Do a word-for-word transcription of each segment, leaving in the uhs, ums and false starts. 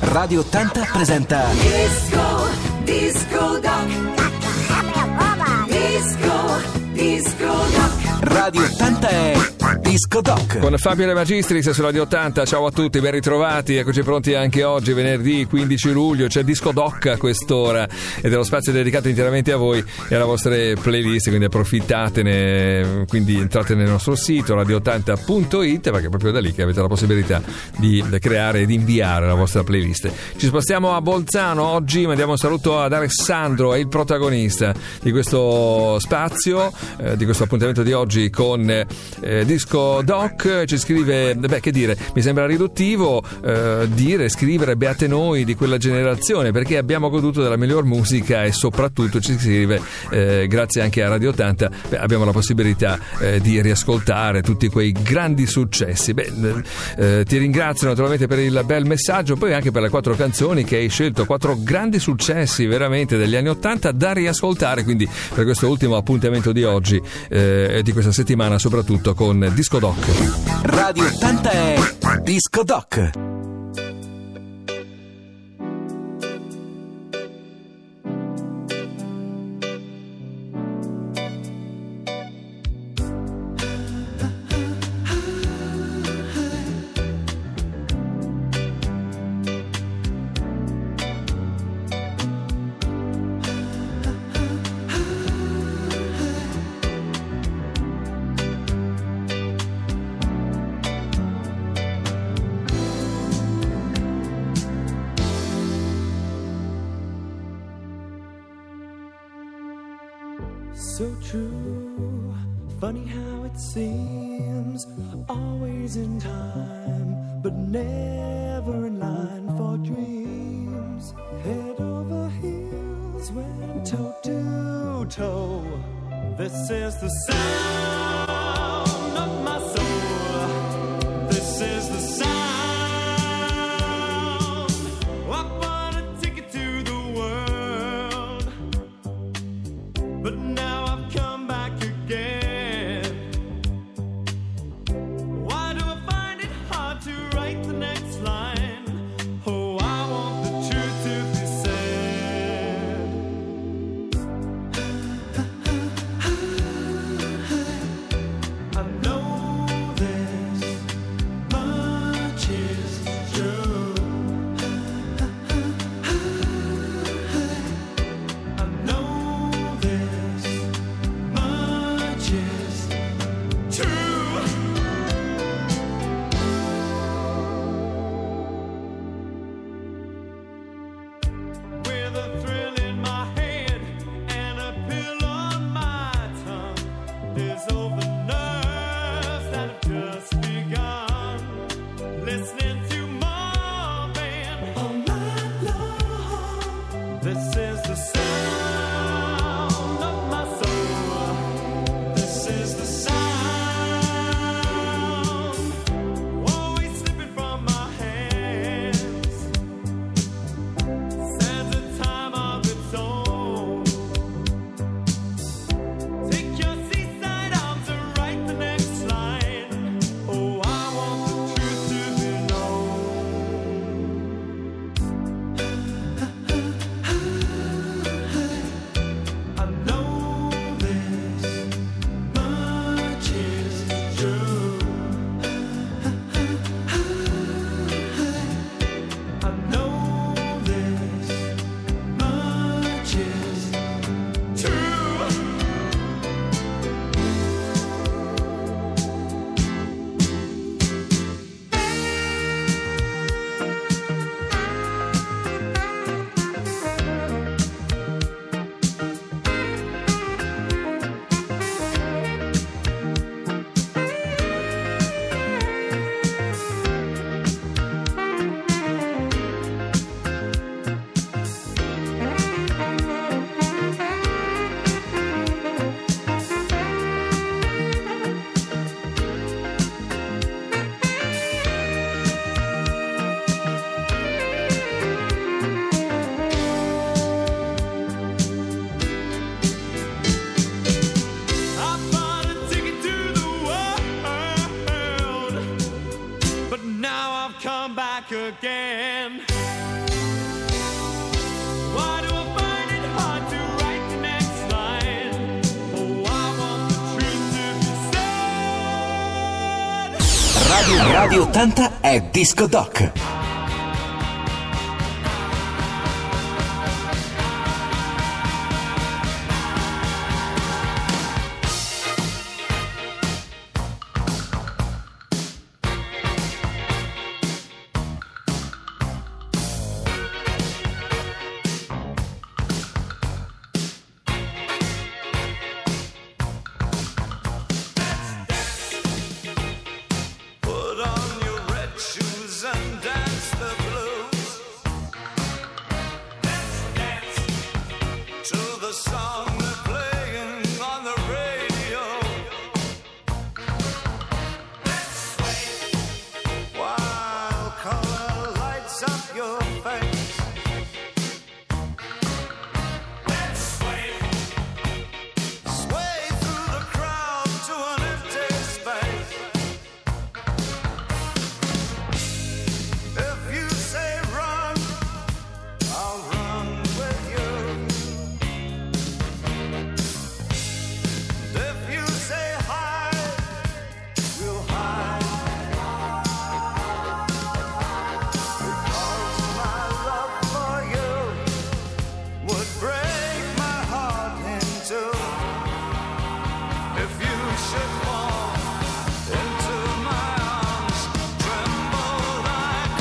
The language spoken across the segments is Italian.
Radio ottanta presenta Disco, Disco Doc. Disco, Disco Doc. Radio ottanta è Disco Doc. Con Fabio De Magistris su Radio ottanta, ciao a tutti, ben ritrovati, eccoci pronti anche oggi, venerdì quindici luglio, c'è Disco Doc a quest'ora ed è lo spazio dedicato interamente a voi e alle vostre playlist, quindi approfittatene, quindi entrate nel nostro sito radio ottanta punto it perché è proprio da lì che avete la possibilità di creare ed inviare la vostra playlist. Ci spostiamo a Bolzano, oggi mandiamo un saluto ad Alessandro, è il protagonista di questo spazio, eh, di questo appuntamento di oggi con eh, Disco Doc. Ci scrive, beh, che dire, mi sembra riduttivo eh, dire, scrivere beate noi di quella generazione, perché abbiamo goduto della miglior musica e soprattutto ci scrive eh, grazie anche a Radio ottanta, beh, abbiamo la possibilità eh, di riascoltare tutti quei grandi successi. Beh, eh, ti ringrazio naturalmente per il bel messaggio, poi anche per le quattro canzoni che hai scelto, quattro grandi successi veramente degli anni ottanta da riascoltare, quindi per questo ultimo appuntamento di oggi eh, e di questa settimana soprattutto con Disco Doc. Radio ottanta è Disco Doc. So true, funny how it seems, always in time, but never in line for dreams. Head over heels, went toe to toe. This is the sound of my soul. This is the sound. I bought a ticket to the world, but now again. Why do I find it hard to write the next line? Oh, I want the truth to be said. Radio, Radio ottanta è Disco Doc. Put on your red shoes and dance the blues. Dance, dance to the song they're playing on the radio. Let's sway while color lights up your face. Let's sway, sway through the crowd to an empty space. If you say run, I'll run with you. If you say hide, we'll hide. Because my love for you would break my heart in two. If you should fall into my arms, tremble like a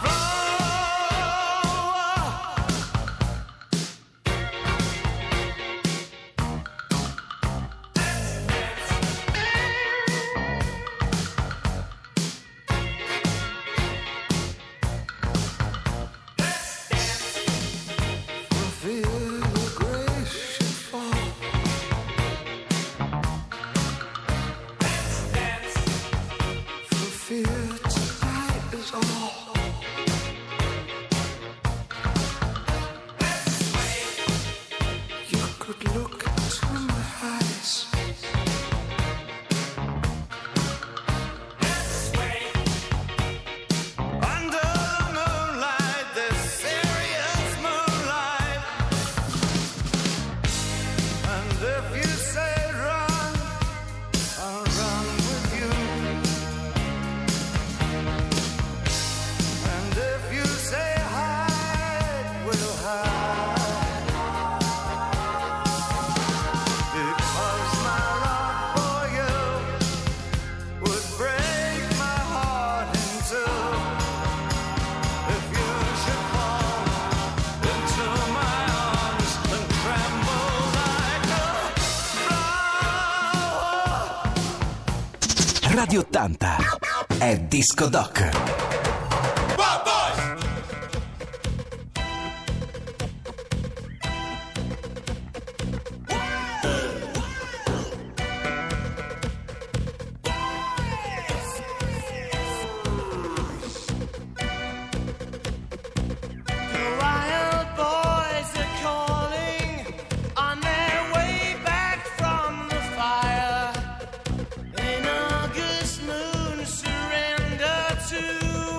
flower. For fear your grace should fall. For fear tonight is all. You could look into my eyes. Under the moonlight, this serious moonlight. And if you say run, I'll run with you. And if you say hide, we'll hide. Because my love for you would break my heart in two. If you should fall into my arms and tremble like a flower. Radio ottanta è Disco Doc. Wild boys are calling on their way back from the fire. An August moon surrender to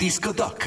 Disco Doc.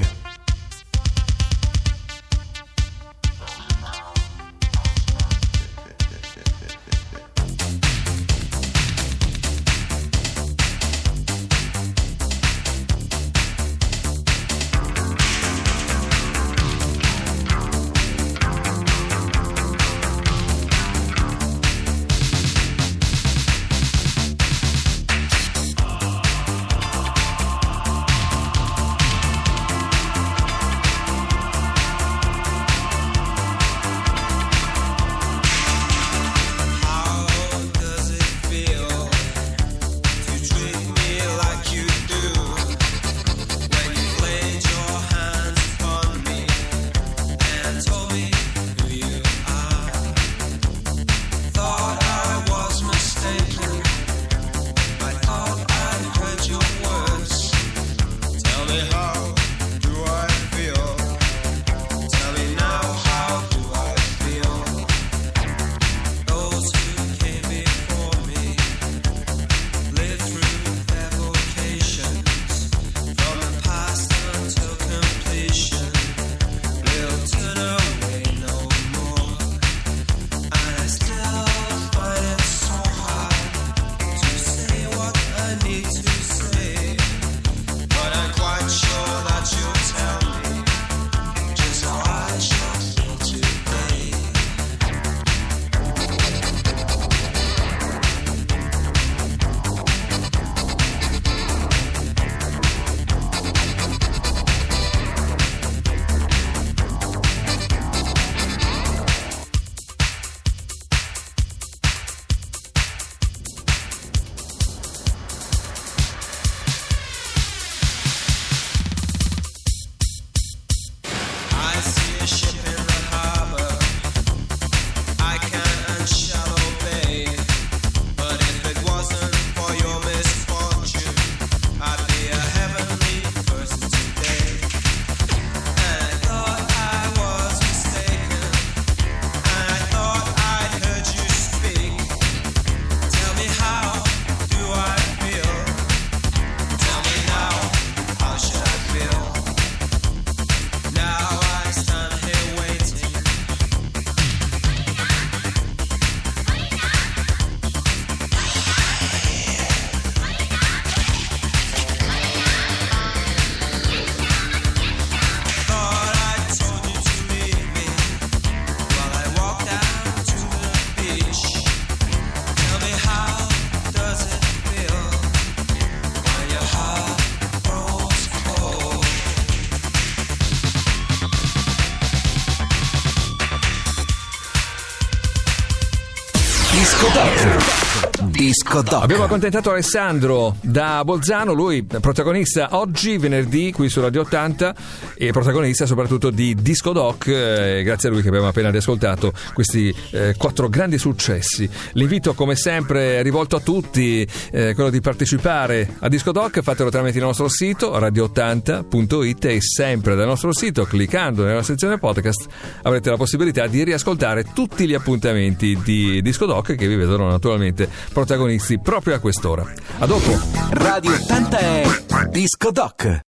Disco Doc. Disco Doc. Abbiamo accontentato Alessandro da Bolzano, lui protagonista oggi, venerdì, qui su Radio ottanta, e protagonista soprattutto di Disco Doc, eh, grazie a lui che abbiamo appena riascoltato questi eh, quattro grandi successi. L'invito, come sempre, è rivolto a tutti, eh, quello di partecipare a Disco Doc. Fatelo tramite il nostro sito radio ottanta punto it, e sempre dal nostro sito, cliccando nella sezione podcast, avrete la possibilità di riascoltare tutti gli appuntamenti di Disco Doc, che vi vedono naturalmente protagonisti proprio a quest'ora. A dopo. Radio ottanta è Disco Doc.